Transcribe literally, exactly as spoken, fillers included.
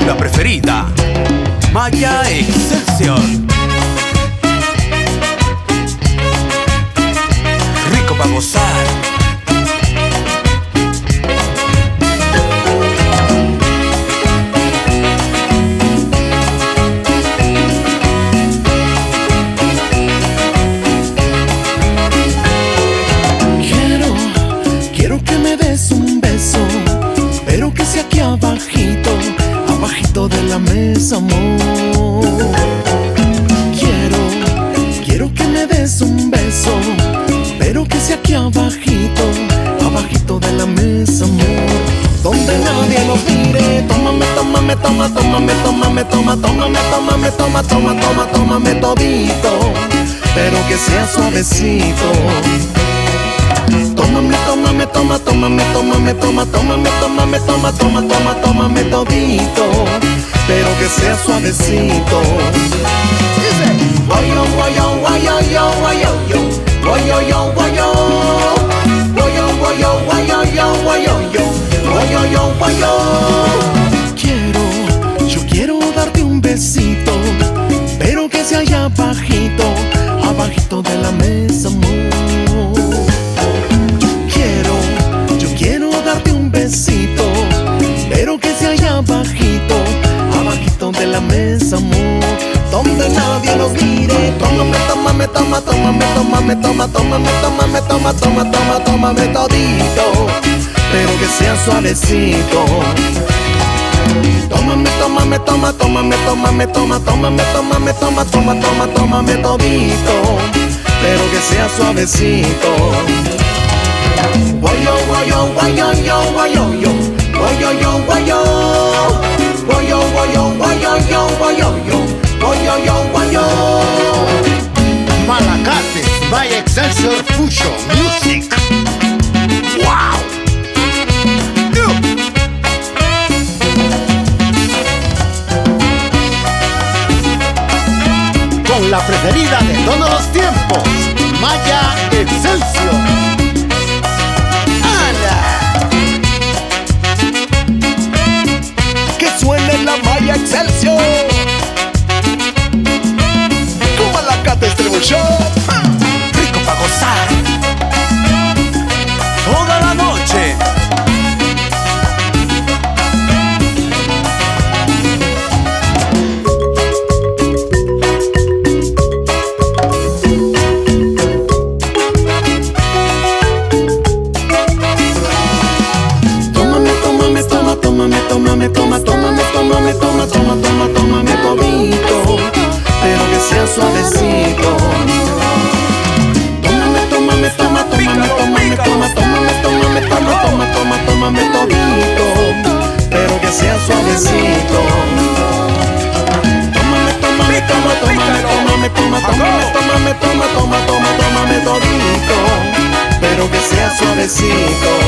La preferida, Maya Excelsior. Rico pa' gozar. Quiero, quiero que me des un beso, pero que sea aquí abajito, abajito de la mesa, amor. Quiero, quiero que me des un beso, pero que sea aquí abajito, abajito de la mesa, amor. Donde nadie nos mire. Tómame, tómame, toma, tómame, tómame, toma, tómame, tómame, toma, toma, toma, tómame todito, pero que sea suavecito. Tómame, tómame, toma, tómame, tómame, toma, tómame, tómame, toma, toma, toma, tómame todito, pero que sea suavecito. Guayo, guayo, guayo, yo, guayo, yo, guayo, yo, guayo, guayo, guayo, guayo, yo, guayo, yo, guayo, yo, guayo. Quiero, yo quiero darte un besito, pero que sea allá abajito, abajito de la mesa, amor. Pero que sea allá abajito, abajito de la mesa, amor. Donde nadie nos mire. Tómame, tómame, toma, tómame, tómame, toma, tómame, tómame, toma, toma, toma, tómame todito, pero que sea suavecito. Tómame, tómame, toma, tómame, tómame, toma, tómame, tómame, toma, toma, toma, tómame todito, pero que sea suavecito. Guayo, guayo, guayo, yo, guayo, yo, guayo, yo, guayo, guayo, guayo, guayo, yo, guayo, yo, guayo, yo, guayo. Malacate by Excelsior Fusion Music. Wow. Con la preferida de todos los tiempos, Maya Excelsior. Que suene la Maya Excelsior. Con Malacate Treble Show. Rico pa' gozar. Toda la noche. Tómame, toma, tómame, tómame, toma, toma, toma, tómame todito, pero que sea suavecito. Tómame, tómame, toma, tómame, tómame, toma, tómame, tómame, toma, toma, toma, tómame todito, pero que sea suavecito. Tómame, tómame, toma, tómame, tómame, toma, tómame, tómame, toma, toma, toma, tómame todito, pero que sea suavecito.